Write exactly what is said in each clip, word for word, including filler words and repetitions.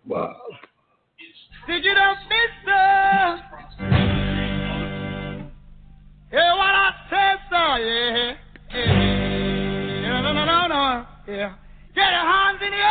Wow. Did you know, mister? Hear what I said, sir? Yeah. Yeah. No, no, no, no. Yeah. Get your hands in the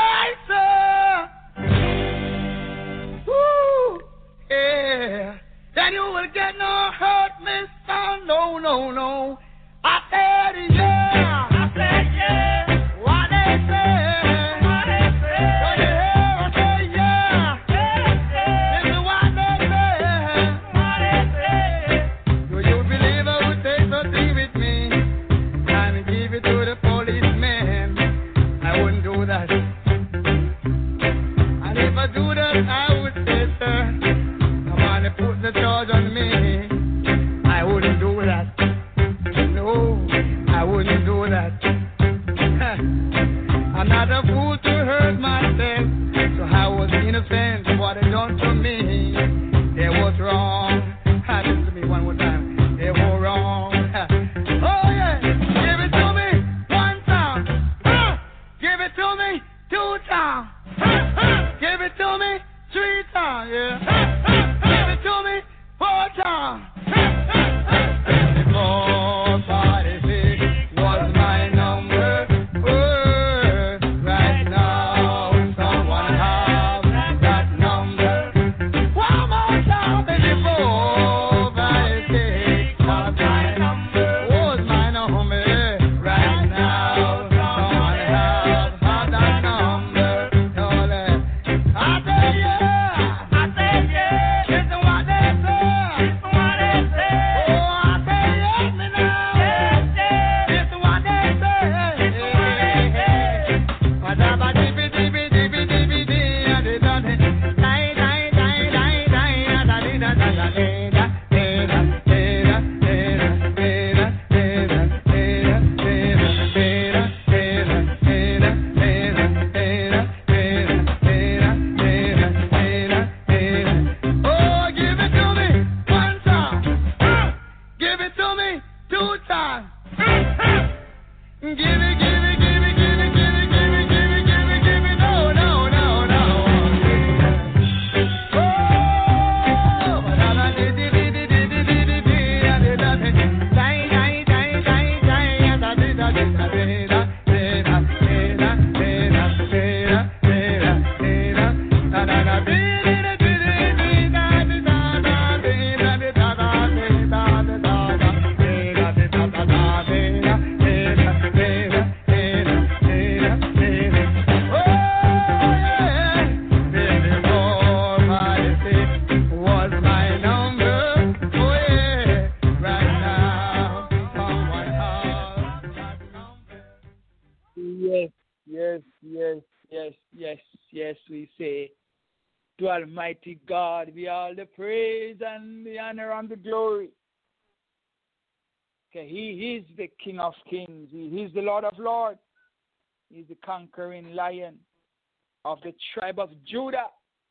air, sir. Woo. Yeah. Then you will get no hurt, mister. No, no, no. I said, yeah. I said, yeah. What they say. What they say. So you hear, I say, yeah. This is what they say. What they say. Do you believe I would take something with me and give it to the policeman? I wouldn't do that. And if I do that, I would say, sir, come on and put the charge on me. I wouldn't do that. No, I wouldn't do that. I'm not a fool to hurt myself, so I was innocent. What they done to me, they was wrong. Listen to me one more time. They were wrong. Oh yeah, give it to me one time. Give it to me two times. Give it to me three times. Yeah. Give it to me four times. Before party six was my number. Oh, right now someone have that number. One more time before party six was my number. Was my number. Right now someone have that number. I say yeah. I say yeah. Listen what they say. Listen what they say. Oh, I say yes me now. Yes, yes. Listen what they say. Listen what they say. Whatever dippy dippy dippy dippy dee, and they done it. Die die die die die, and da di da da da da da da Oh, give it to me one time. Give it to me two times. Give it, give it, give it, give it, give it, give it, give it, give it, give it, give it. No, no, no, no. Oh, da-da, di, di, di, di, di, di, di, di, di, and it does it. Die, die, die, die, die, and da, di, da, di, da, di, da, di, da, di, da, di, da, di, da, di, da, di, da, da, da, da, di, di, da, di, di, di, da, di, da, da, di, da, di, da, da, di, da, di, da, da, di, da, di, da, da, da, di, da, di, da, di, da, di, da, di, da, di, da, di, da, di, da. Oh, yeah. Before my six was my number. Oh, yeah. Right now, someone has that number. Yes, yes, yes, yes, yes, yes, we say. To Almighty God be all the praise and the honor and the glory. Okay, He is the King of Kings. He is the Lord of Lords. He is the conquering lion of the tribe of Judah.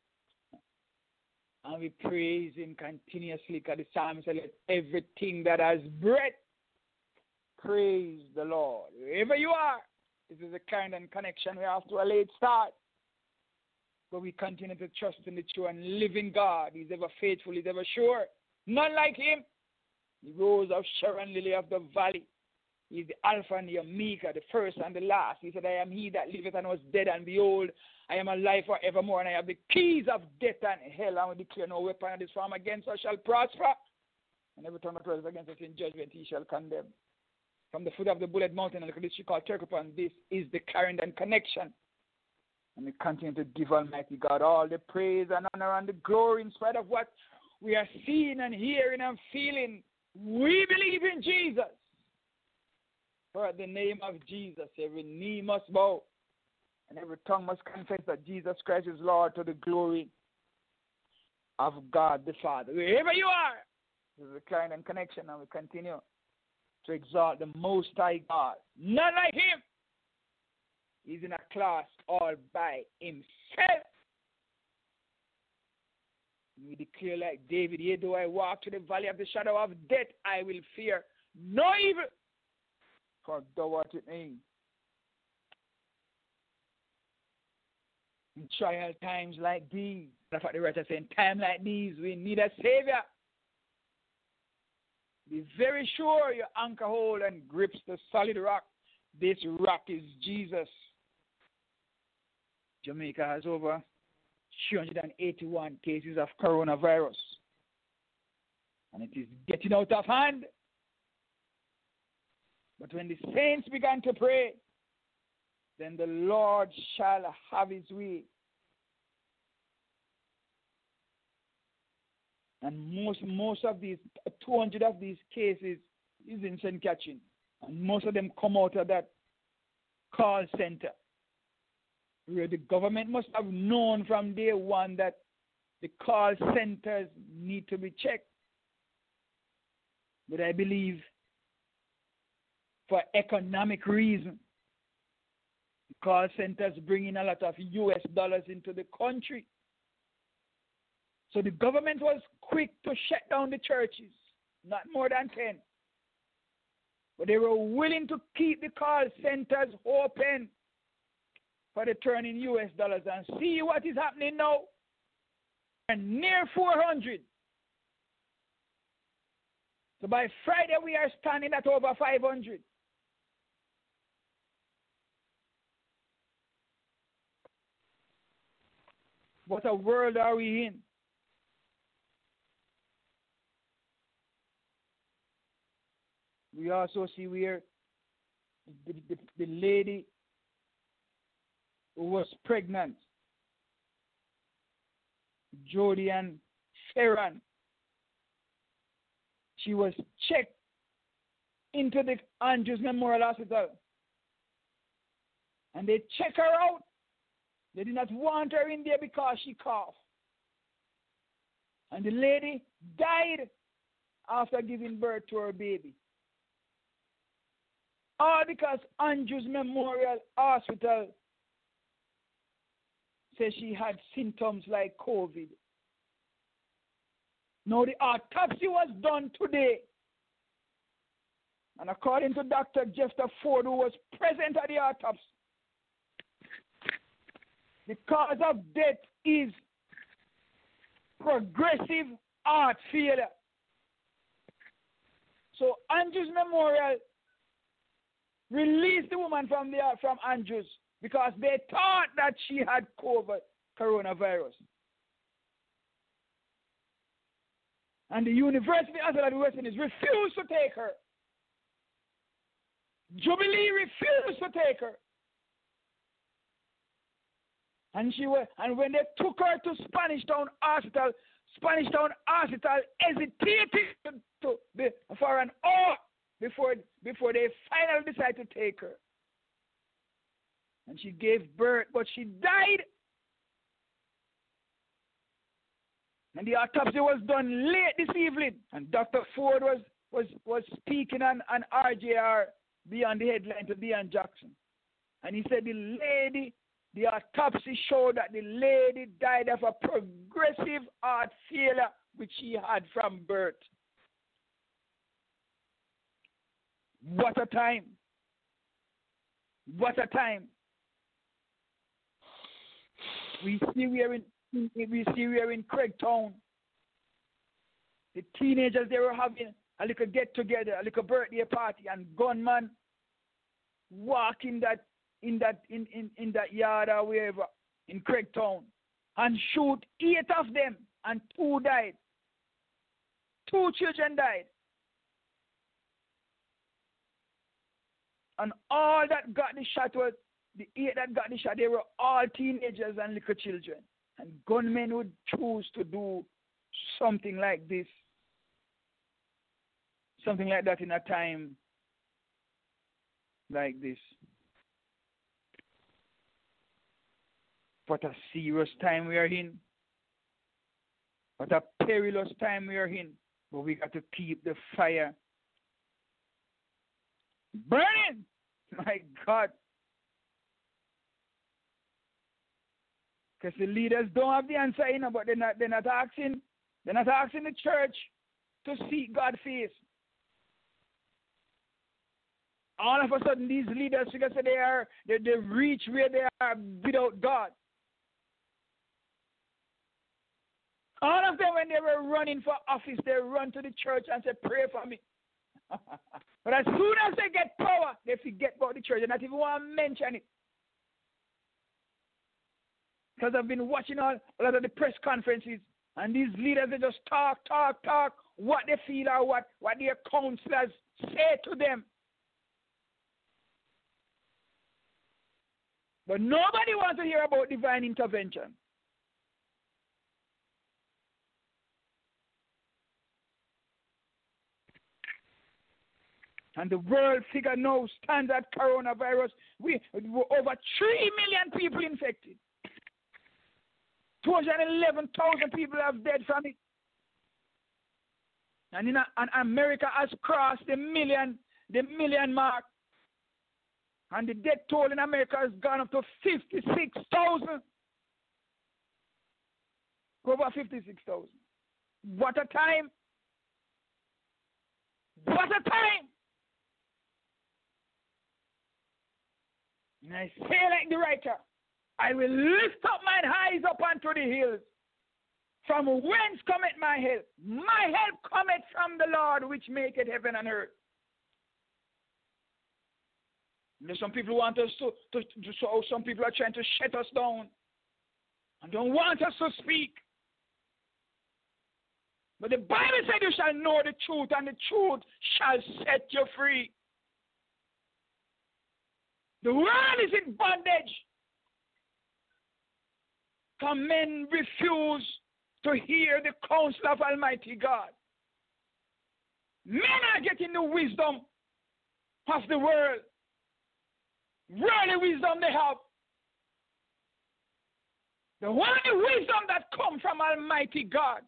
And we praise Him continuously because the psalmist said, let everything that has breath praise the Lord. Wherever you are, this is a kind and connection we have to a late start. But we continue to trust in the true and living God. He's ever faithful, He's ever sure. None like Him. The rose of Sharon, lily of the valley. He's the Alpha and the Omega, the first and the last. He said, I am He that liveth and was dead, and behold, I am alive forevermore, and I have the keys of death and hell, and we declare no weapon of this form against us shall prosper. And every tongue that rises against us in judgment He shall condemn. From the foot of the bullet mountain, and the district called Turkopon, this is the current and connection. And we continue to give Almighty God all the praise and honor and the glory in spite of what we are seeing and hearing and feeling. We believe in Jesus. For at the name of Jesus, every knee must bow and every tongue must confess that Jesus Christ is Lord, to the glory of God the Father. Wherever you are, this is a client and connection, and we continue to exalt the Most High God. None like Him. He's in a class all by Himself. We declare like David, yea, though I walk to the valley of the shadow of death, I will fear no evil, for thou art with me. In trial times like these, that's what the writer saying, time like these, we need a Savior. Be very sure your anchor hold and grips the solid rock. This rock is Jesus. Jamaica has over three hundred eighty-one cases of coronavirus. And it is getting out of hand. But when the saints began to pray, then the Lord shall have his way. And most most of these, two hundred of these cases is in Saint Catherine. And most of them come out of that call center, where the government must have known from day one that the call centers need to be checked. But I believe for economic reasons, the call centers bring in a lot of U S dollars into the country. So the government was quick to shut down the churches, not more than ten. But they were willing to keep the call centers open for the turn in U S dollars. And see what is happening now. And near four hundred. So by Friday we are standing at over five hundred. What a world are we in? We also see where the, the, the lady who was pregnant, Jody Ann Ferran, she was checked into the Andrews Memorial Hospital. And they check her out. They did not want her in there because she coughed. And the lady died after giving birth to her baby. All because Andrews Memorial Hospital says she had symptoms like COVID. Now the autopsy was done today. And according to Doctor Jester Ford, who was present at the autopsy, the cause of death is progressive heart failure. So Andrews Memorial released the woman from the from Andrews because they thought that she had COVID, coronavirus. And the University of the West Indies refused to take her. Jubilee refused to take her. And she was, and when they took her to Spanish Town Hospital, Spanish Town Hospital hesitated to, to, to, for an hour before, before they finally decided to take her. And she gave birth, but she died. And the autopsy was done late this evening. And Doctor Ford was, was, was speaking on, on R J R Beyond the Headline to Deon Jackson. And he said the lady, the autopsy showed that the lady died of a progressive heart failure which she had from birth. What a time. What a time. We see we are in we see we are in Craigtown. The teenagers, they were having a little get together, a little birthday party, and gunmen walk in that in that in, in, in that yard or wherever in Craigtown and shoot eight of them, and two died. Two children died. And all that got the shot was the eight that got the shot, they were all teenagers and little children. And gunmen would choose to do something like this. Something like that in a time like this. What a serious time we are in. What a perilous time we are in. But we got to keep the fire burning. My God. Because the leaders don't have the answer, you know, but they're not, they're not asking, they're not asking the church to seek God's face. All of a sudden, these leaders, because they are, they, they reach where they are without God. All of them, when they were running for office, they run to the church and say, pray for me. But as soon as they get power, they forget about the church and not even want to mention it. Because I've been watching all, a lot of the press conferences, and these leaders, they just talk, talk, talk, what they feel or what, what their counselors say to them. But nobody wants to hear about divine intervention. And the world figure now stands at coronavirus. We over three million people infected. two hundred eleven thousand people have died from it. And in a, and America has crossed the million, the million mark. And the death toll in America has gone up to fifty-six thousand. Over fifty-six thousand. What a time. What a time. And I say like the writer, I will lift up mine eyes up unto the hills. From whence cometh my help? My help cometh from the Lord which maketh heaven and earth. There's some people want us to, to, to, so some people are trying to shut us down and don't want us to speak. But the Bible said you shall know the truth, and the truth shall set you free. The world is in bondage. Some men refuse to hear the counsel of Almighty God. Men are getting the wisdom of the world. Worldly wisdom they have. The only wisdom that comes from Almighty God.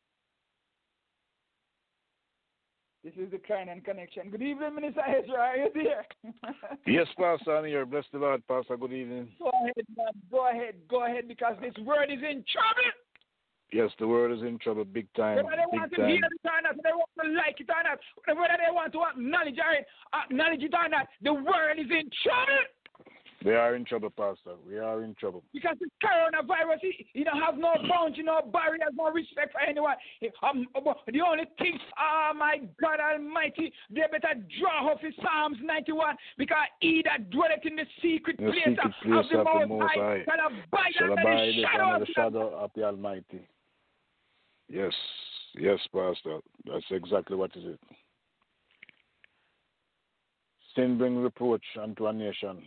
This is the Canaan Connection. Good evening, Minister Ezra. Are you there? Yes, Pastor. I'm here. Bless the Lord, Pastor. Good evening. Go ahead, man. Go ahead. Go ahead, because this word is in trouble. Yes, the word is in trouble big time. Whether they big want to time. hear it or not, whether they want to like it or not, whether they want to acknowledge it, acknowledge it or not, the world is in trouble. We are in trouble, Pastor. We are in trouble. Because the coronavirus, you don't have no bounds, no barriers, no respect for anyone. Um, the only thing, oh my God Almighty, they better draw off his Psalms ninety-one, because he that dwelleth in the secret the place, secret place of the of Most the Most High High shall abide shall under abide the shadow, under of, the shadow of the Almighty. Yes, yes, Pastor. That's exactly what is it. Sin bring reproach unto a nation.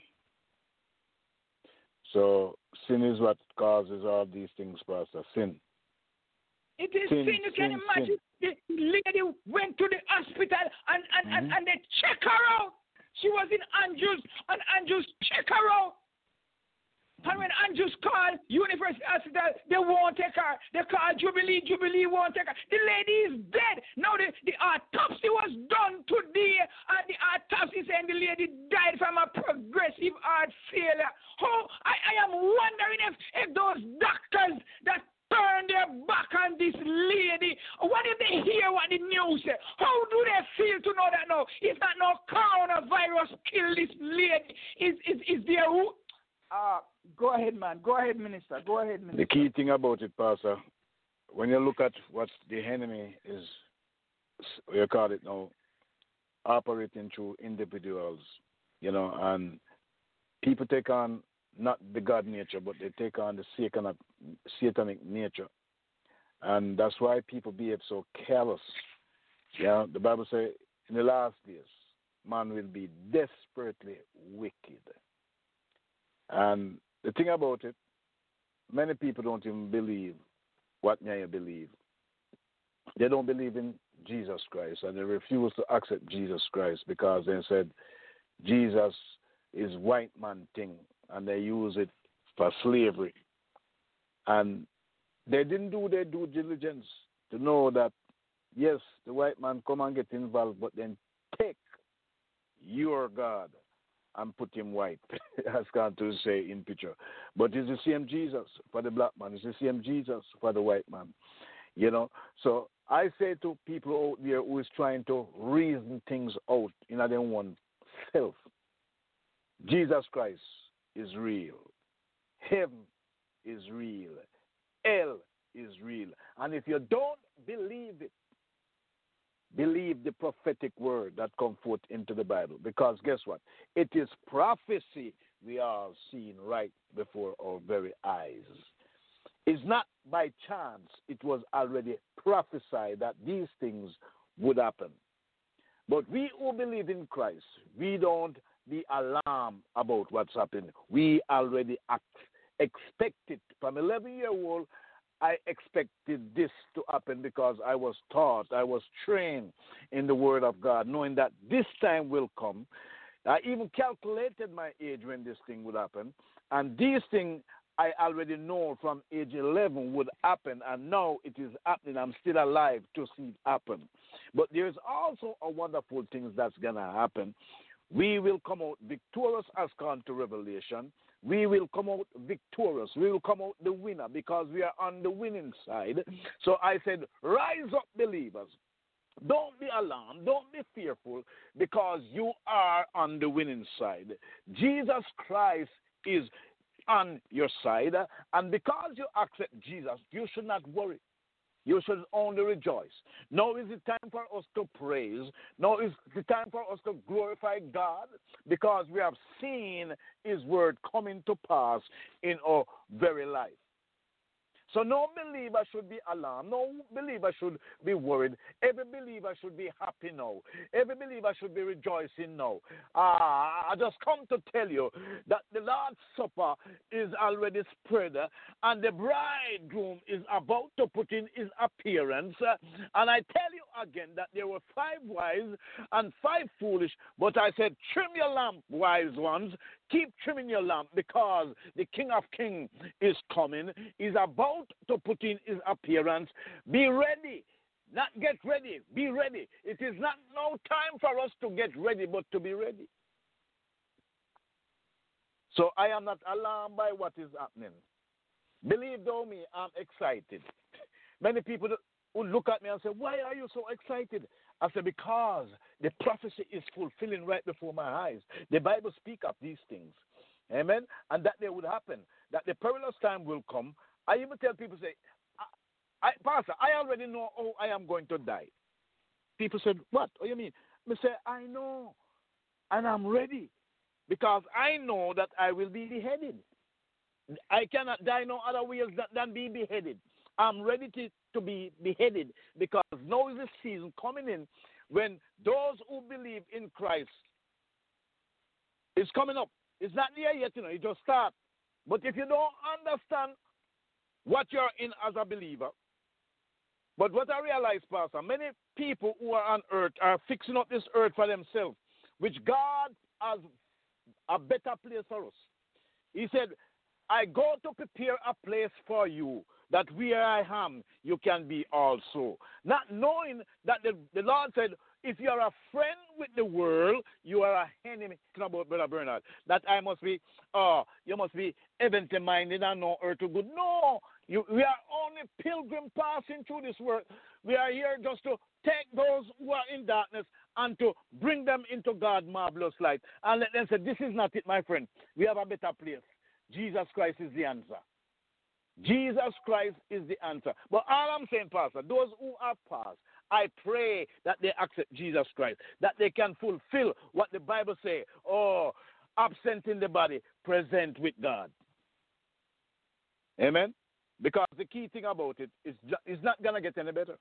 So sin is what causes all these things, Pastor. Sin. It is sin, sin. You can sin, imagine sin. the lady went to the hospital and, and, Mm-hmm. and, and they check her out. She was in Andrews, and Andrews check her out. And when Andrews called University Hospital, they won't take her. They called Jubilee, Jubilee won't take her. The lady is dead. Now the, the autopsy was done today, and the autopsy saying the lady died from a progressive heart failure. Oh, I, I am wondering if, if those doctors that turn their back on this lady, what if they hear what the news say? How do they feel to know that no, if not no coronavirus kill this lady? Is is is there who? Uh, go ahead, man. Go ahead, Minister. Go ahead, Minister. The key thing about it, Pastor, when you look at what the enemy is, you call it now, operating through individuals, you know, and people take on not the God nature, but they take on the satanic, satanic nature. And that's why people behave so careless. Yeah, the Bible says in the last days, man will be desperately wicked. And the thing about it, many people don't even believe what they believe. They don't believe in Jesus Christ, and they refuse to accept Jesus Christ because they said Jesus is white man thing, and they use it for slavery. And they didn't do their due diligence to know that, yes, the white man come and get involved, but then take your God and put him white, as God to say in picture. But it's the same Jesus for the black man. It's the same Jesus for the white man. You know, so I say to people out there who is trying to reason things out in their own self, Jesus Christ is real. Heaven is real. Hell is real. And if you don't believe it, believe the prophetic word that come forth into the Bible. Because guess what? It is prophecy we are seeing right before our very eyes. It's not by chance. It was already prophesied that these things would happen. But we who believe in Christ, we don't be alarmed about what's happening. We already act, expect it. From eleven year old, I expected this to happen because I was taught, I was trained in the Word of God, knowing that this time will come. I even calculated my age when this thing would happen. And these things I already know from age eleven would happen, and now it is happening. I'm still alive to see it happen. But there's also a wonderful thing that's going to happen. We will come out victorious as gone to Revelation. We will come out victorious. We will come out the winner because we are on the winning side. So I said, rise up, believers. Don't be alarmed. Don't be fearful because you are on the winning side. Jesus Christ is on your side. And because you accept Jesus, you should not worry. You should only rejoice. Now is the time for us to praise. Now is the time for us to glorify God because we have seen His word coming to pass in our very life. So no believer should be alarmed. No believer should be worried. Every believer should be happy now. Every believer should be rejoicing now. Uh, I just come to tell you that the Lord's Supper is already spread and the bridegroom is about to put in his appearance. And I tell you again that there were five wise and five foolish, but I said, trim your lamp, wise ones. Keep trimming your lamp because the King of Kings is coming. He's about to put in his appearance. Be ready. Not get ready. Be ready. It is not no time for us to get ready, but to be ready. So I am not alarmed by what is happening. Believe thou me, I'm excited. Many people would look at me and say, why are you so excited? I said, because the prophecy is fulfilling right before my eyes. The Bible speaks of these things. Amen? And that they would happen. That the perilous time will come. I even tell people, say, I, I, Pastor, I already know how I am going to die. People said, what? What do you mean? I say, I know. And I'm ready. Because I know that I will be beheaded. I cannot die no other way than be beheaded. I'm ready to, to be beheaded because now is the season coming in when those who believe in Christ is coming up. It's not there yet, you know, it just starts. But if you don't understand what you're in as a believer, but what I realize, Pastor, many people who are on earth are fixing up this earth for themselves, which God has a better place for us. He said, I go to prepare a place for you, that where I am, you can be also. Not knowing that the, the Lord said, if you are a friend with the world, you are an enemy. Talking about Brother Bernard, that I must be, uh, you must be heavenly minded and no earthly good. No, you, we are only pilgrim passing through this world. We are here just to take those who are in darkness and to bring them into God's marvelous light. And let them say, this is not it, my friend. We have a better place. Jesus Christ is the answer. Jesus Christ is the answer. But all I'm saying, Pastor, those who have passed, I pray that they accept Jesus Christ, that they can fulfill what the Bible says, oh, absent in the body, present with God. Amen? Because the key thing about it is it's not going to get any better.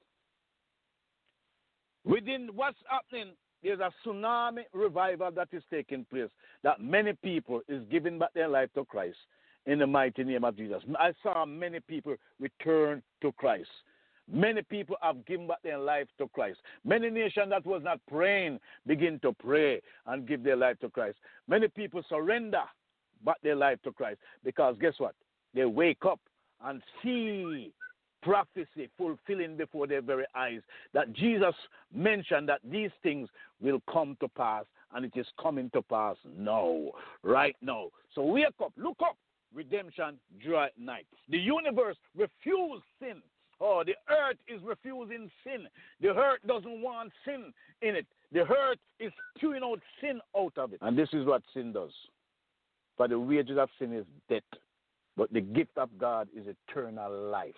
Within what's happening, there's a tsunami revival that is taking place, that many people is giving back their life to Christ in the mighty name of Jesus. I saw many people return to Christ. Many people have given back their life to Christ. Many nations that was not praying begin to pray and give their life to Christ. Many people surrender back their life to Christ because guess what? They wake up and see prophecy fulfilling before their very eyes, that Jesus mentioned that these things will come to pass, and it is coming to pass now, right now. So wake up, look up, redemption, joy, night. The universe refused sin. Oh, the earth is refusing sin. The earth doesn't want sin in it. The earth is spewing out sin out of it. And this is what sin does. For the wages of sin is death, but the gift of God is eternal life.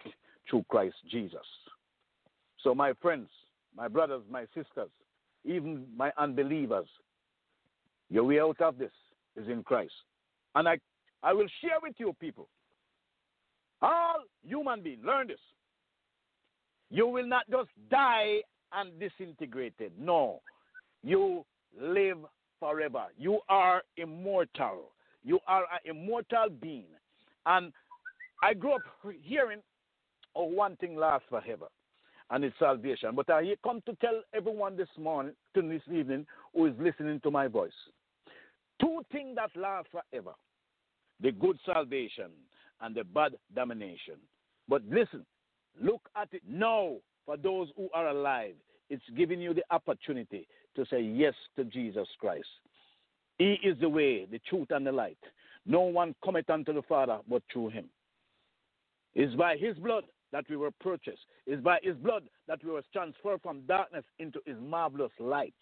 through Christ Jesus. So my friends, my brothers, my sisters, even my unbelievers, your way out of this is in Christ. And I, I will share with you people, all human beings, learn this. You will not just die and disintegrated. No. You live forever. You are immortal. You are an immortal being. And I grew up hearing, oh, one thing lasts forever, and it's salvation. But I come to tell everyone this morning, to this evening, who is listening to my voice. Two things that last forever. The good salvation and the bad damnation. But listen, look at it now for those who are alive. It's giving you the opportunity to say yes to Jesus Christ. He is the way, the truth, and the light. No one cometh unto the Father but through him. It's by his blood that we were purchased. It's by his blood that we were transferred from darkness into his marvelous light.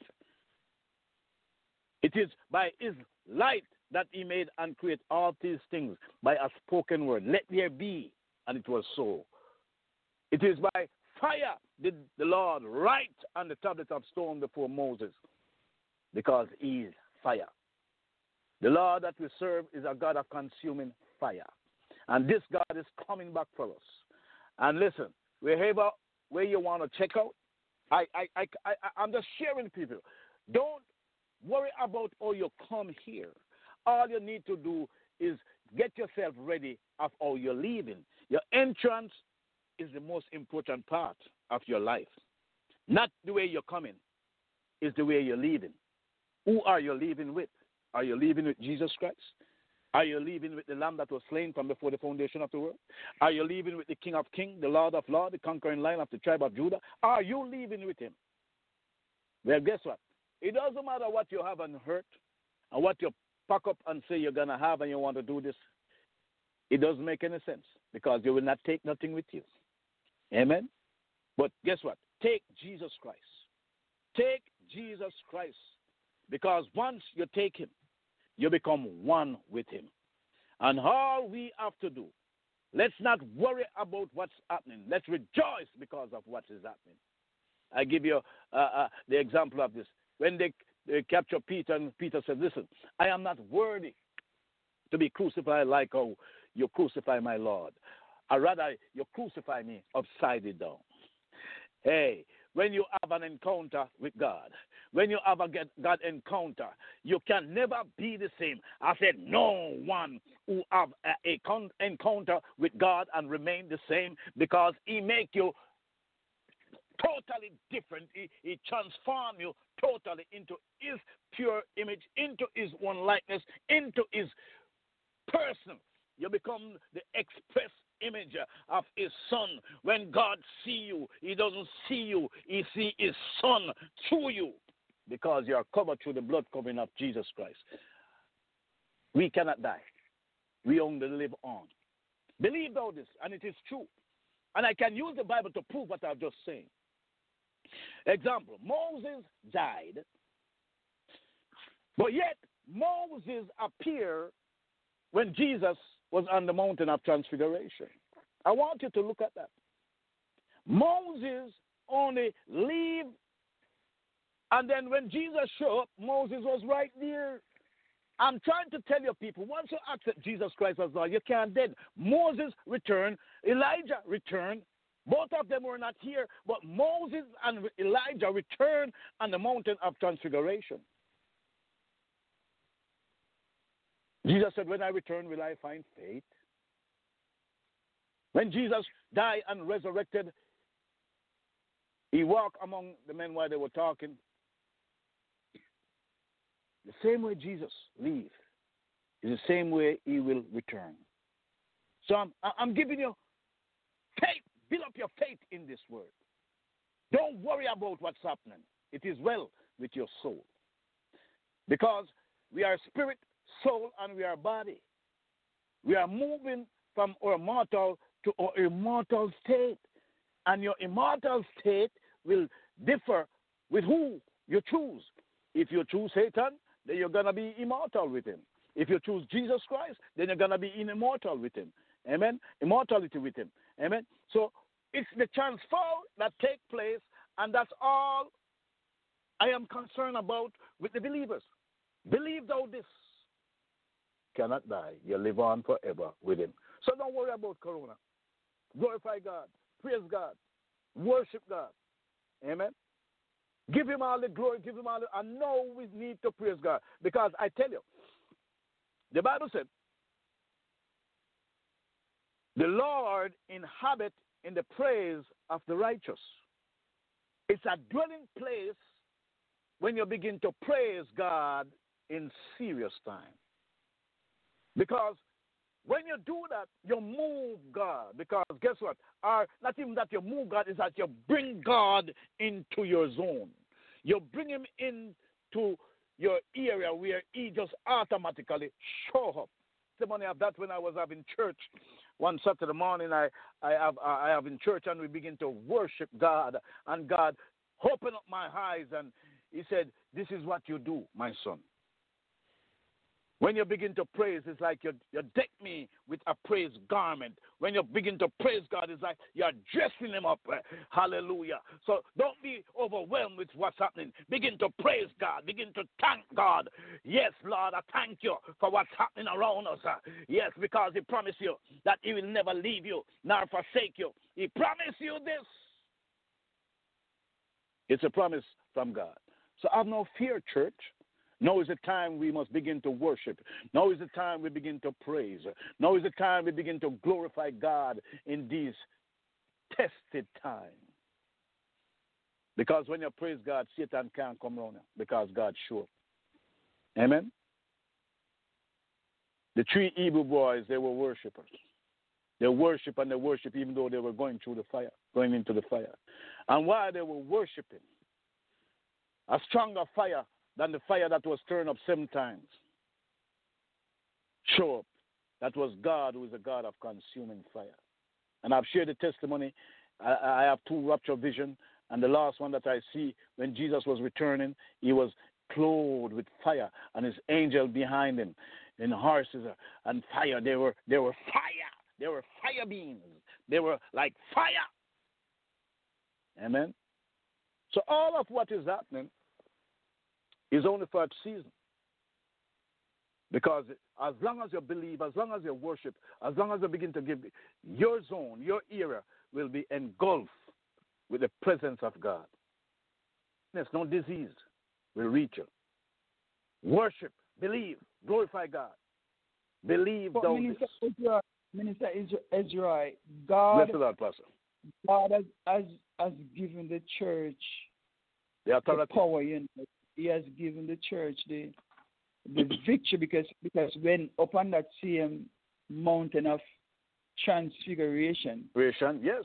It is by his light that he made and created all these things by a spoken word. Let there be, and it was so. It is by fire did the Lord write on the tablet of stone before Moses, because he is fire. The Lord that we serve is a God of consuming fire. And this God is coming back for us. And listen, wherever where you want to check out, I, I, I, I, I'm just sharing with people. Don't worry about how you come here. All you need to do is get yourself ready of how you're leaving. Your entrance is the most important part of your life. Not the way you're coming, it's the way you're leaving. Who are you leaving with? Are you leaving with Jesus Christ? Are you leaving with the Lamb that was slain from before the foundation of the world? Are you leaving with the King of Kings, the Lord of Lords, the conquering Lion of the tribe of Judah? Are you leaving with him? Well, guess what? It doesn't matter what you have on earth and what you pack up and say you're going to have and you want to do this. It doesn't make any sense because you will not take nothing with you. Amen? But guess what? Take Jesus Christ. Take Jesus Christ. Because once you take him, you become one with him. And all we have to do, let's not worry about what's happening. Let's rejoice because of what is happening. I give you uh, uh, the example of this. When they, they captured Peter, and Peter said, listen, I am not worthy to be crucified like how you crucify my Lord. Or rather, you crucify me upside down. Hey, when you have an encounter with God, when you have a God encounter, you can never be the same. I said, no one who have a, a encounter with God and remain the same, because he make you totally different. He, he transform you totally into his pure image, into his one likeness, into his person. You become the express image of his son. When God see you, he doesn't see you, he see his son through you, because you are covered through the blood covering of Jesus Christ. We cannot die. We only live on. Believe all this, and it is true. And I can use the Bible to prove what I've just said. Example, Moses died, but yet Moses appeared when Jesus was on the mountain of transfiguration. I want you to look at that. Moses only leave, and then when Jesus showed up, Moses was right there. I'm trying to tell you people, once you accept Jesus Christ as Lord, you can't dead. Moses returned, Elijah returned. Both of them were not here, but Moses and Elijah returned on the mountain of transfiguration. Jesus said, when I return, will I find faith? When Jesus died and resurrected, he walked among the men while they were talking. The same way Jesus leave is the same way he will return. So I'm, I'm giving you faith. Build up your faith in this word. Don't worry about what's happening. It is well with your soul. Because we are spirit, soul, and we are body. We are moving from our mortal to our immortal state. And your immortal state will differ with who you choose. If you choose Satan, then you're going to be immortal with him. If you choose Jesus Christ, then you're going to be immortal with him. Amen? Immortality with him. Amen? So transfer that take place, and that's all I am concerned about with the believers. Believe thou this. Cannot die. You live on forever with him. So don't worry about Corona. Glorify God. Praise God. Worship God. Amen. Give him all the glory. Give him all the... I know we need to praise God. Because I tell you, the Bible said, the Lord inhabit in the praise of the righteous. It's a dwelling place when you begin to praise God in serious time. Because when you do that, you move God. Because guess what? Or not even that you move God, is that you bring God into your zone. You bring him into your area where he just automatically show up. Testimony of that when I was having church one Saturday morning, I, I have I have in church, and we begin to worship God, and God opened up my eyes, and he said, this is what you do, my son. When you begin to praise, it's like you you deck me with a praise garment. When you begin to praise God, it's like you're dressing him up. Hallelujah. So don't be overwhelmed with what's happening. Begin to praise God. Begin to thank God. Yes, Lord, I thank you for what's happening around us. Yes, because he promised you that he will never leave you nor forsake you. He promised you this. It's a promise from God. So have no fear, church. Now is the time we must begin to worship. Now is the time we begin to praise. Now is the time we begin to glorify God in these tested times. Because when you praise God, Satan can't come around you because God's sure. Amen? The three Hebrew boys, they were worshipers. They worship and they worship even though they were going through the fire, going into the fire. And while they were worshiping, a stronger fire than the fire that was turned up seven times show up. That was God, who is a God of consuming fire. And I've shared the testimony. I, I have two rapture visions, and the last one that I see, when Jesus was returning, he was clothed with fire, and his angel behind him, in horses and fire. They were they were fire. They were fire beams. They were like fire. Amen. So all of what is happening is only for a season. Because as long as you believe, as long as you worship, as long as you begin to give, your zone, your era will be engulfed with the presence of God. There's no disease will reach you. Worship, believe, glorify God. Believe But thou Minister this. Ezra, Minister Ezra, God, Bless the Lord, Pastor. God has, has, has given the church The authority. the power, you know. He has given the church the the victory because because when upon that same mountain of transfiguration, Creation, yes.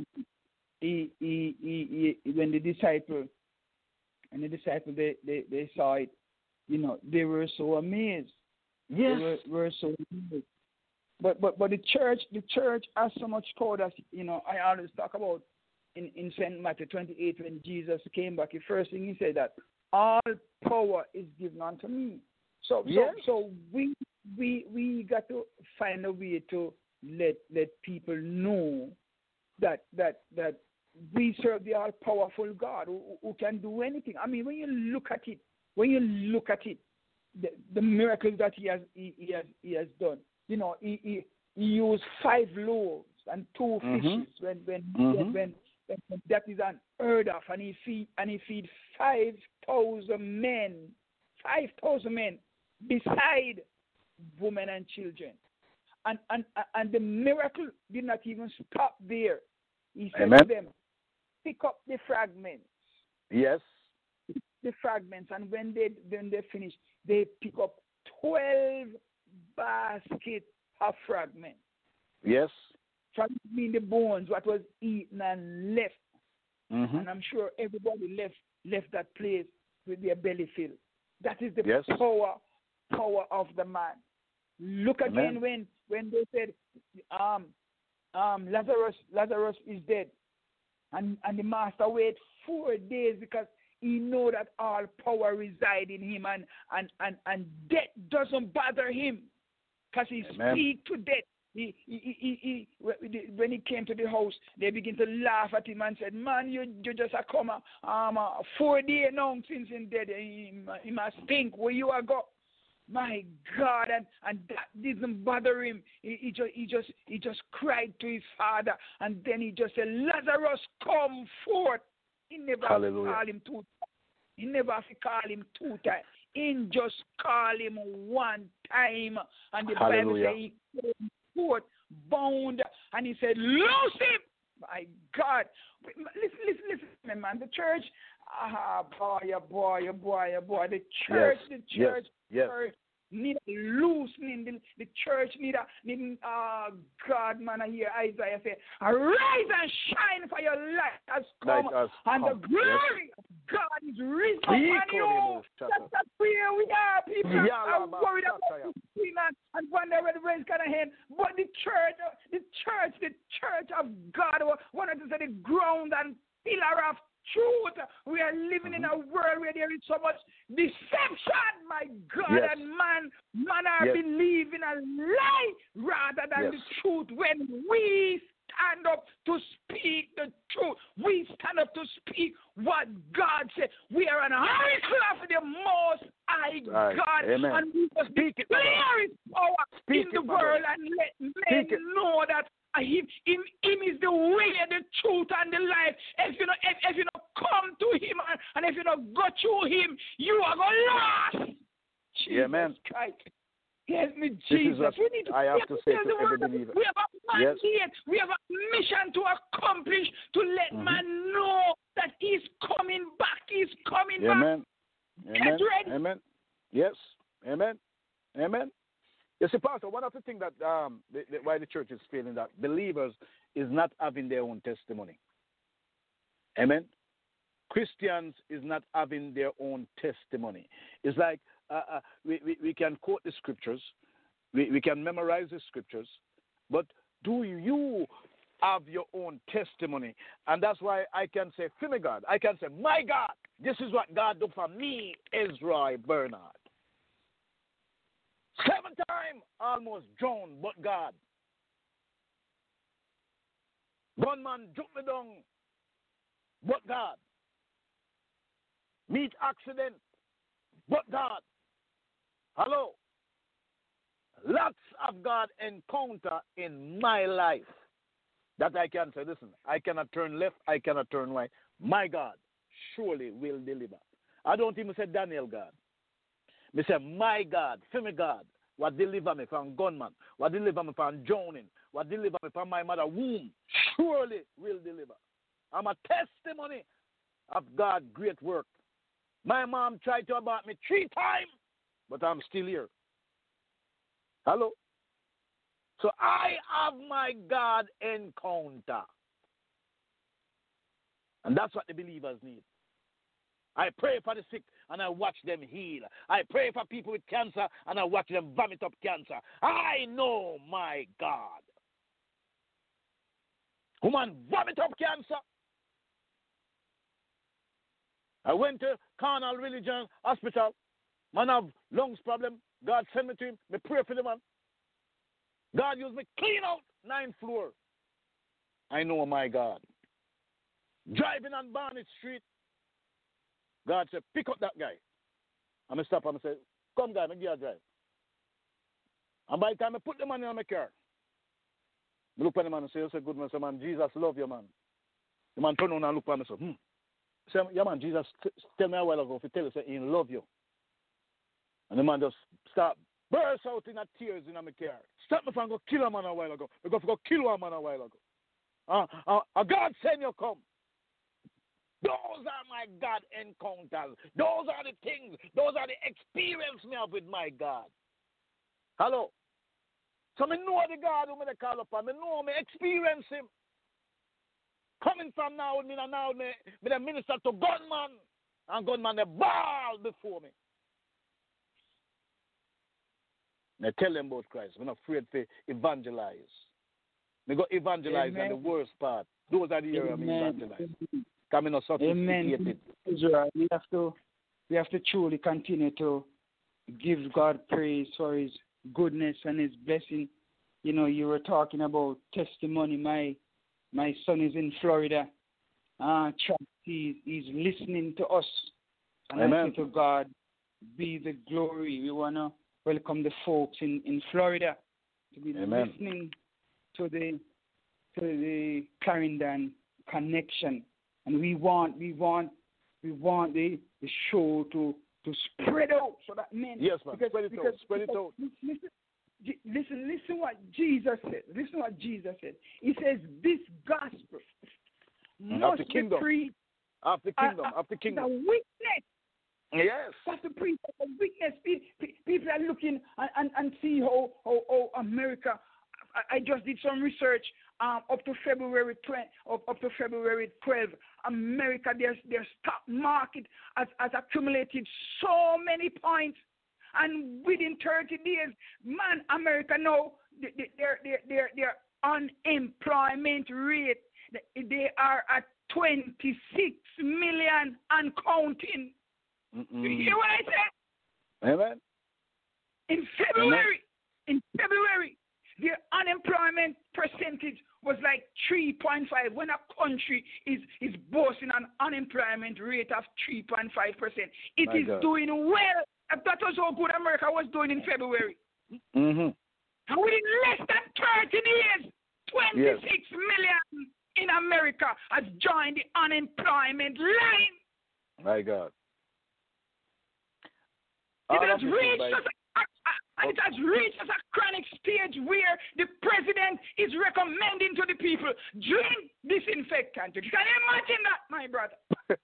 He, he, he, he, when the disciple and the disciple they, they, they saw it, you know, they were so amazed. Yes. They were, were so amazed. But but but the church the church has so much power that, you know, I always talk about in, in Saint Matthew twenty-eight when Jesus came back. The first thing he said that all power is given unto me. So yes. so so we we we got to find a way to let let people know that that that we serve the all powerful God who, who can do anything. I mean, when you look at it, when you look at it, the, the miracles that he has he, he has he has done. You know, he he, he used five loaves and two mm-hmm. fishes when when, mm-hmm. when when when that is unheard of, and he feed and he feed five thousand men, five thousand men beside women and children, and and and the miracle did not even stop there. He said Amen. to them, "Pick up the fragments." Yes. The fragments, and when they when they finish, they pick up twelve baskets of fragments. Yes. Fragments mean the bones, what was eaten and left. Mm-hmm. And I'm sure everybody left left that place with their belly filled. That is the yes. power power of the man. Look again Amen. when when they said, um, um, Lazarus Lazarus is dead, and and the master waited four days because he know that all power reside in him, and and and, and death doesn't bother him because he Amen. speak to death. he, he, he, he, when he came to the house, they began to laugh at him and said, man, you, you just a come um, uh, four days now since he's dead. He, he must think where you are go. My God, and, and that didn't bother him. He, he, just, he, just, he just cried to his father, and then he just said, Lazarus, come forth. He never called him two times. He never called him two times. He just called him one time. And the Hallelujah. Bible says he came forth, bound, and he said, loose him. My God. Listen, listen, listen, man. The church, ah, boy, oh boy, oh boy, oh boy. The church, yes. the church, yes. the church. Need a loosening. The, the church need a need. Uh, God, man, I hear Isaiah say, "Arise and shine, for your light has come, has and come. the glory yes. of God is risen upon you." That's where we are. People yeah, are worried about the sin and wonder where the rain's gonna end. But the church, the church, the church of God, wanted to say the ground and pillar of truth. We are living mm-hmm. in a world where there is so much deception, my God, yes. and man, man are yes. believing a lie rather than yes. the truth. When we stand up to speak the truth, we stand up to speak what God said. We are an oracle of the Most High right. God, Amen. and we must declare His power speak in the world and let men know that Him, him, him is the way, the truth, and the life. If you know, if, if you know, come to him, and, and if you know, go through him, you are going lost. Jesus Amen. Christ. Help me, Jesus. We need to, I have to say to every believer. We have a mandate. Yes. We have a mission to accomplish, to let mm-hmm. man know that he's coming back. He's coming Amen. back. Amen. Get ready. Amen. Yes. Amen. Amen. You see, Pastor, one of the things that um, the, the, why the church is feeling that believers is not having their own testimony. Amen? Christians is not having their own testimony. It's like uh, uh, we, we, we can quote the scriptures, we, we can memorize the scriptures, but do you have your own testimony? And that's why I can say, Fimi God, I can say, my God, this is what God did for me, Ezra Bernard. Seven times almost drowned, but God. Gunman took me down, but God. Meet accident, but God. Hello. Lots of God encounter in my life that I can say, listen, I cannot turn left, I cannot turn right. My God surely will deliver. I don't even say Daniel God. Me say, my God, Femi God, what deliver me from gunman, what deliver me from drowning, what deliver me from my mother womb, surely will deliver. I'm a testimony of God's great work. My mom tried to abort me three times, but I'm still here. Hello? So I have my God encounter. And that's what the believers need. I pray for the sick and I watch them heal. I pray for people with cancer and I watch them vomit up cancer. I know my God. Woman, vomit up cancer. I went to Carnal Religion Hospital. Man have lungs problem. God sent me to him. Me pray for the man. God used me clean out nine floor. I know my God. Driving on Barnett Street. God said, pick up that guy. I'm going to stop him and say, come guy, make you a drive. And by the time I put the man in my car, I look at the man and say, you say, good man, say, man, Jesus love you, man. The man turn on and look at me and say, hmm. Say, yeah, man, Jesus t- tell me a while ago, if he tell you, say, he love you. And the man just start burst out in tears in my car. Stop me from go kill a man a while ago. We go for go kill a man a while ago. Uh, uh, uh, God send you come. Those are my God encounters. Those are the things. Those are the experience me have with my God. Hello. So me know the God who me call upon. Me know me experience him. Coming from now, me now me, me the minister to gunman. And gunman they ball before me. I tell them about Christ. I'm not afraid to evangelize. Me go evangelize on the worst part. Those are the areas me evangelize. Coming on sophisticated. Israel, we have to we have to truly continue to give God praise for his goodness and his blessing you know, you were talking about testimony. My my son is in Florida. Uh, he's, he's listening to us. And Amen. I say to God, be the glory. We want to welcome the folks in, in Florida to be Amen. listening to the to the Clarendon connection. And we want we want we want the, the show to to spread out so that men Yes, man. because, spread it because, out. Spread because, it out. Listen, listen, listen what Jesus said. Listen what Jesus said. He says this gospel must the be kingdom. preached Of the kingdom. uh, uh, Of the kingdom. The witness. Yes. That's the preach of the witness. People are looking and, and, and see how, how, how America. I, I just did some research. Um, up to February twentieth, up, up to February twelfth, America, their their stock market has, has accumulated so many points, and within thirty days, man, America now their their their their unemployment rate they are at twenty-six million and counting. Mm-mm. You hear what I said? Amen. In February, Amen. in February, their unemployment percentage was like three point five when a country is, is boasting an unemployment rate of three point five percent. It My is God. doing well. That was how good America was doing in February. Mm-hmm. And within less than thirty days, twenty-six yes. million in America has joined the unemployment line. My God. It has reached us And it has reached as a chronic stage where the president is recommending to the people, drink disinfectant. Can you imagine that, my brother?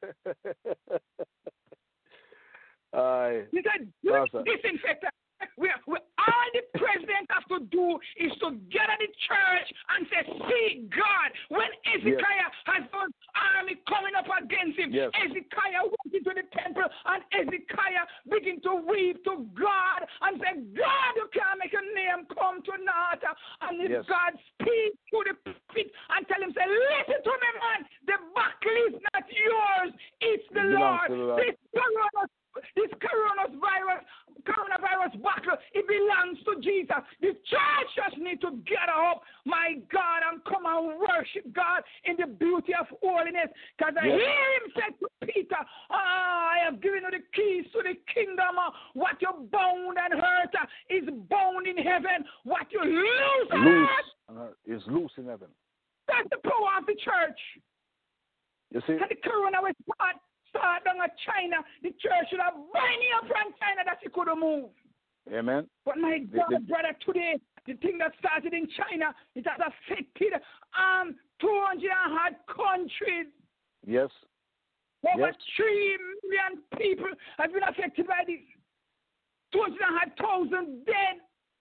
uh, he said, drink disinfectant. We, we, all the president has to do is to get at the church and say, see God. When Ezekiah yes. has an army coming up against him, yes. Ezekiah went into the temple and Ezekiah began to weep to God and say, God, you can't make a name come to naught. And if yes. God speaks to the prophet and tell him, say, listen to me, man. The battle is not yours. It's the Lord. the Lord. This coronavirus, this coronavirus, coronavirus battle, it belongs to Jesus. The church just need to get up, my God, and come and worship God in the beauty of holiness. Because yes. I hear him say to Peter, ah, I have given you the keys to the kingdom. What you bound and hurt is bound in heaven. What you lose on earth uh, is loose in heaven. That's the power of the church. You see? And the coronavirus part start down at China, the church should have binding up from China that she couldn't move. Amen. But my God, the, the, brother, today, the thing that started in China, it has affected um two hundred countries. Yes. Over yes. three million people have been affected by this. two hundred thousand dead.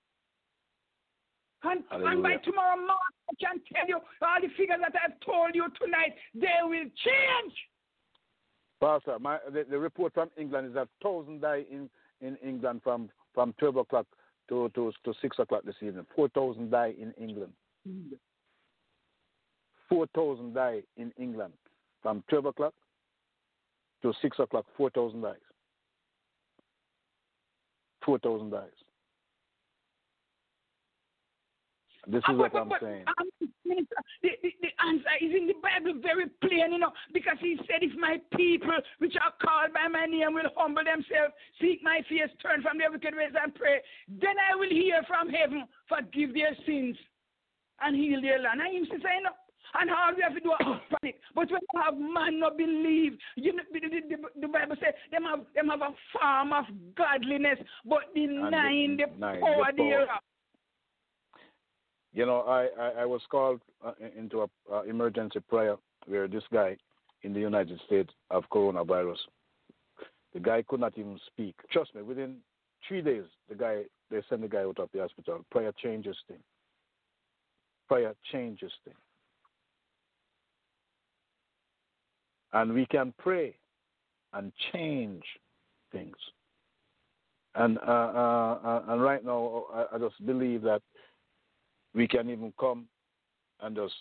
And, and by tomorrow morning, I can tell you all the figures that I've told you tonight, they will change. Pastor, my, the, the report from England is that thousand die in, in England from, from twelve o'clock to, to, to six o'clock this evening. four thousand die in England. four thousand die in England from twelve o'clock to six o'clock. four thousand dies. four thousand dies. This is what but, I'm but, saying. Um, the, the, the answer is in the Bible very plain, you know, because he said, if my people, which are called by my name, will humble themselves, seek my face, turn from their wicked ways and pray, then I will hear from heaven, forgive their sins, and heal their land. And him say, no. And all we have to do is panic. But when you have man not believe, you know, the, the, the, the Bible says them have, them have a form of godliness, but denying the, the power thereof. You know, I, I, I was called uh, into an uh, emergency prayer where this guy in the United States have coronavirus. The guy could not even speak. Trust me, within three days, the guy they send the guy out of the hospital. Prayer changes things. Prayer changes things. And we can pray and change things. And uh, uh, uh, and right now, I, I just believe that we can even come and just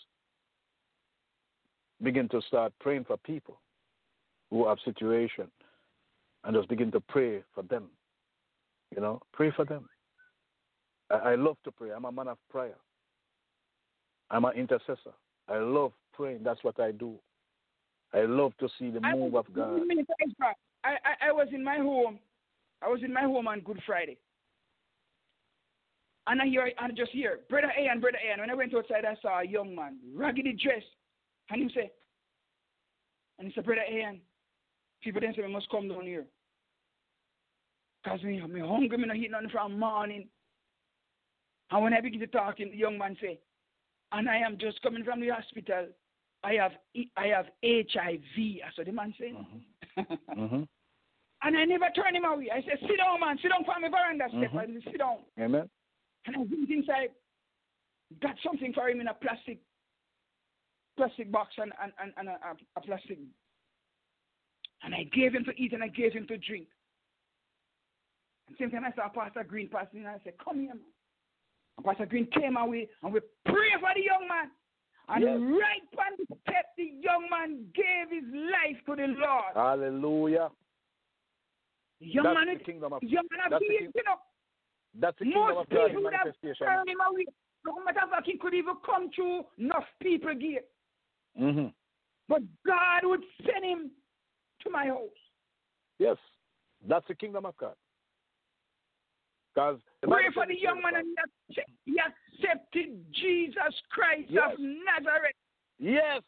begin to start praying for people who have situation and just begin to pray for them. You know, pray for them. I, I love to pray. I'm a man of prayer. I'm an intercessor. I love praying. That's what I do. I love to see the move of God. I, I, I was in my home. I was in my home on Good Friday. And I hear, I just hear, Brother A and Brother A. And when I went outside, I saw a young man, raggedy dressed. And he said, and he said, Brother A, and people then say, we must come down here. Because me, I'm hungry, I'm not eating nothing from morning. And when I begin to talk, the young man say, and I am just coming from the hospital. I have I have H I V. That's what the man said. Mm-hmm. mm-hmm. And I never turn him away. I said, sit down, man. Sit down for me veranda step. Mm-hmm. I said, sit down. Amen. And I went inside, got something for him in a plastic plastic box and, and, and, and a, a plastic. And I gave him to eat and I gave him to drink. And same time I saw Pastor Green passing and I said, come here, man. And Pastor Green came away and we prayed for the young man. And yes. right on the step, the young man gave his life to the Lord. Hallelujah. The young That's man, the kingdom of, young man, that's, the the, you know, that's the kingdom most of God people would have manifestation. turned him away. No matter if he could even come through enough people gate. Mm-hmm. But God would send him to my house. Yes, that's the kingdom of God. Because pray for the young man and he accepted Jesus Christ yes. of Nazareth. Yes.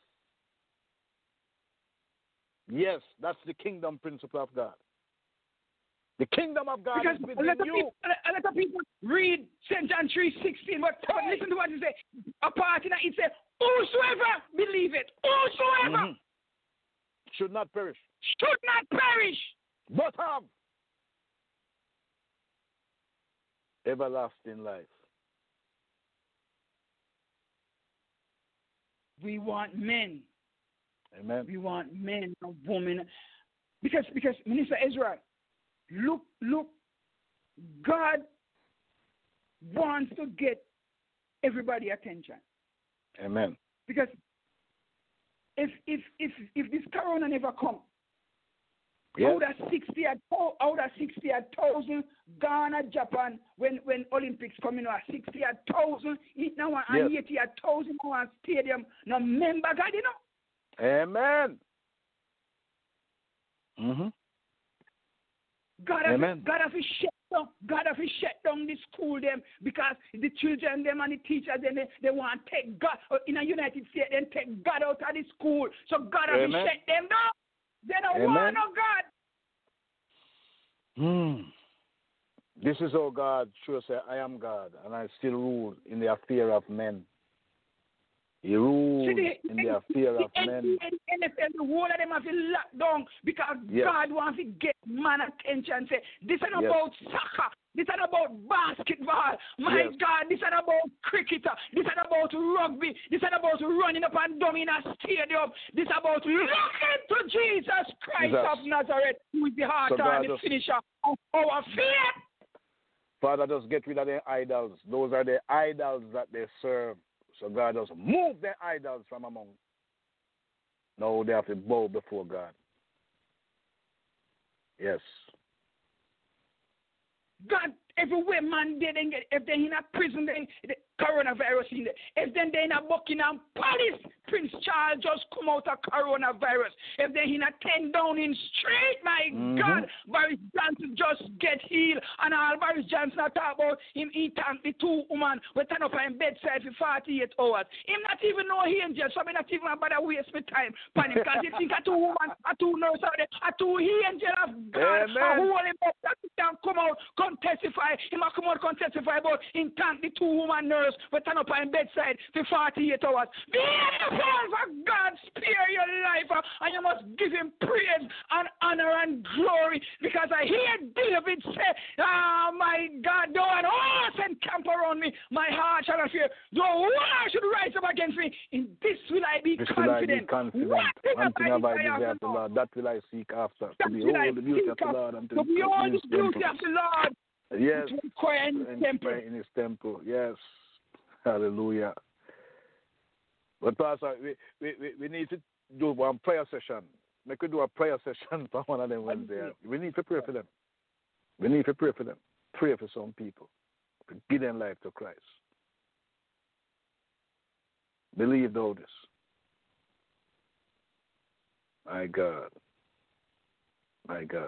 Yes, that's the kingdom principle of God. The kingdom of God because is within a lot of you. People, a lot of people read Saint John three sixteen, but, but listen to what he says. A part in it, it says, whosoever believe it, whosoever mm-hmm. should not perish. Should not perish. But have everlasting life. We want men. Amen. We want men and women. Because, because Minister Ezra, look, look, God wants to get everybody attention. Amen. Because if if if if this corona never come, yes. out of sixty at out of sixty at thousand Ghana, Japan, when when Olympics come in, sixty at thousand, it now and yes. eighty at thousand now stadium. Now member God, you know. Amen. Mm-hmm. God Amen. have, God have to shut down. God have to shut down the school them because the children them and the teachers them they, they want to take God in the United States and take God out of the school. So God have Amen. to shut them down. They don't Amen. want no God. Hmm. This is how God sure say, I am God, and I still rule in the affair of men. He rules in the affair of men. N F L, the whole of them have been locked down because yes. God wants to get man attention and say, this is not yes. about soccer. This is about basketball. My yes. God, this is about cricket. This is about rugby. This is about running up and down in a stadium. This is about looking to Jesus Christ Jesus. of Nazareth, who is the heart so and the just, finisher of our faith. Father, just get rid of their idols. Those are the idols that they serve. So God just move their idols from among. Now they have to bow before God. Yes. God, everywhere man they then get, if they're in a prison, then the coronavirus in there. If then they're in a Buckingham Palace, Prince Charles just come out of coronavirus. If they're in a ten Downing Street, my mm-hmm. God, Boris Johnson just get healed. And all Boris Johnson talk about him, he thank the two women we turn up on bedside for forty-eight hours. Him not even know he angel, so I'm not even about to waste my time. Because he think a two woman, a two nurse out there, a two angel of God, a whole him up that can come out, come testify. He might come out, come testify about him thank the two woman nurse we turn up on bedside for forty-eight hours. Beautiful for God, spare your life, uh, and you must give him praise and honor and glory, because I hear David say, ah, oh, my God, though an horse encamp around me, my heart shall not fear. Though war should rise up against me, in this will I be this confident. Will I be confident. One thing, One thing have I desire desired the Lord, that will I seek after. That to behold the beauty of the Lord and to, to behold the beauty of the Lord. Yes, to inquire in his temple. In his temple, yes. Hallelujah. But Pastor, we, we, we, we need to do one prayer session. We could do a prayer session for one of them Wednesday. We need to pray for them. We need to pray for them. Pray for some people. to give their life to Christ. Believe all this. My God. My God.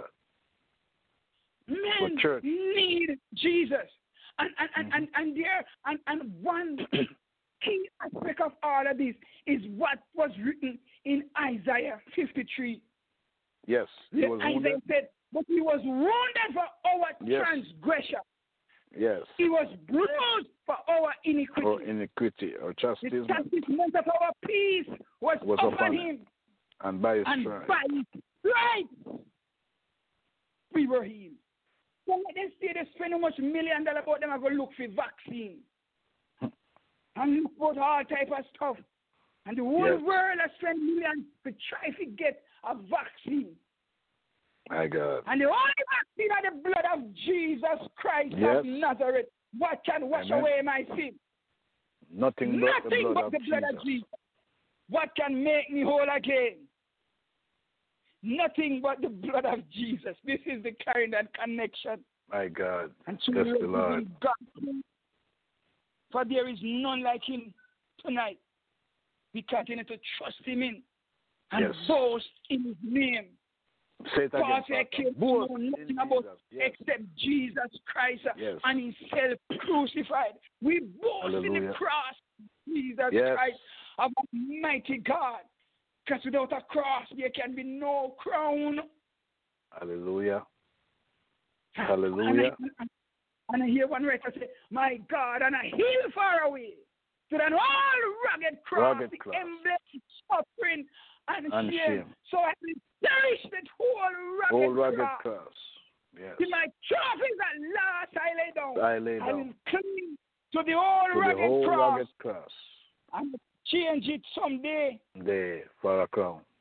Men church. need Jesus. And and, and, Mm-hmm. and, and there and, and one key aspect of all of this is what was written in Isaiah fifty-three. Yes, he was Isaiah wounded. said, but he was wounded for our Yes. transgression. Yes. He was bruised for our iniquity. Or iniquity or The chastisement. chastisement of our peace was, Was upon upon him. And by his And stripes. by his stripes we were healed. So let them say they spend how much million dollars about them and go look for vaccine. And look for all type of stuff. And the whole Yes. world has spent millions to try to get a vaccine. My God. And the only vaccine is the blood of Jesus Christ Yes. of Nazareth. What can wash Amen. away my sin? Nothing but Nothing the blood, but of, the blood Jesus. of Jesus. What can make me whole again? Nothing but the blood of Jesus. This is the kind and connection. My God. And so Bless we the are Lord. giving God, for there is none like him tonight. We continue to trust him in and Yes. boast in his name. Say it Paul again. said, Pastor. "Came to Boast know in nothing about Jesus. Yes. except Jesus Christ Yes. and himself crucified." We boast in Hallelujah. the cross, Jesus Yes. Christ, of Almighty God. Because without a cross, there can be no crown. Hallelujah. And Hallelujah. I, and, and I hear one writer say, "My God, and a hill far away, to an all rugged cross, Rugged the cross. emblem of suffering and, And shame. shame. So I will cherish that whole rugged, All rugged cross. cross. Yes. To my trophies at last I lay down. I lay I down will cling to the old to rugged the whole cross rugged cross. and change it someday. There for a crown.